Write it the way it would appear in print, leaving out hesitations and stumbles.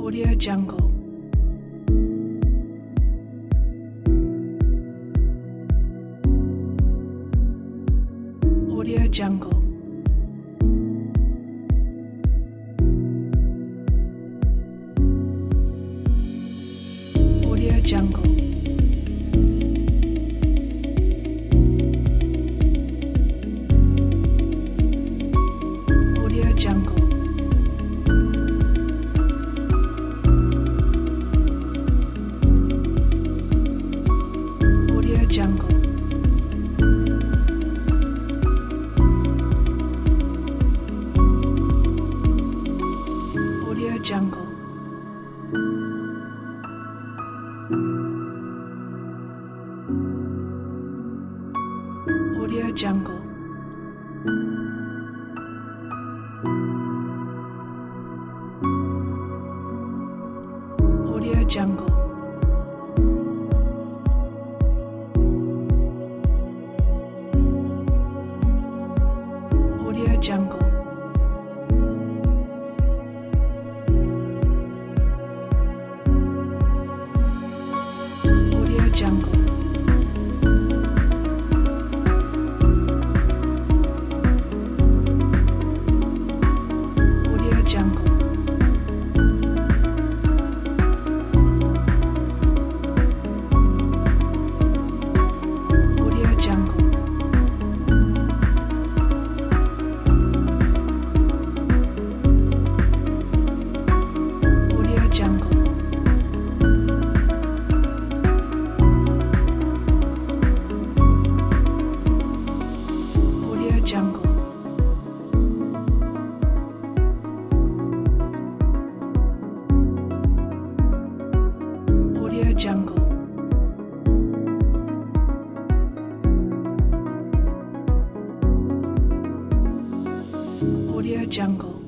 Audio Jungle. Audio Jungle. Audio Jungle. Audio Jungle. Audio Jungle. Audio Jungle. Audio Jungle. Audio Jungle. Audio Jungle. Audio Jungle. Audio Jungle. Audio Jungle. Audio Jungle. Audio Jungle. Audio Jungle. Audio Jungle.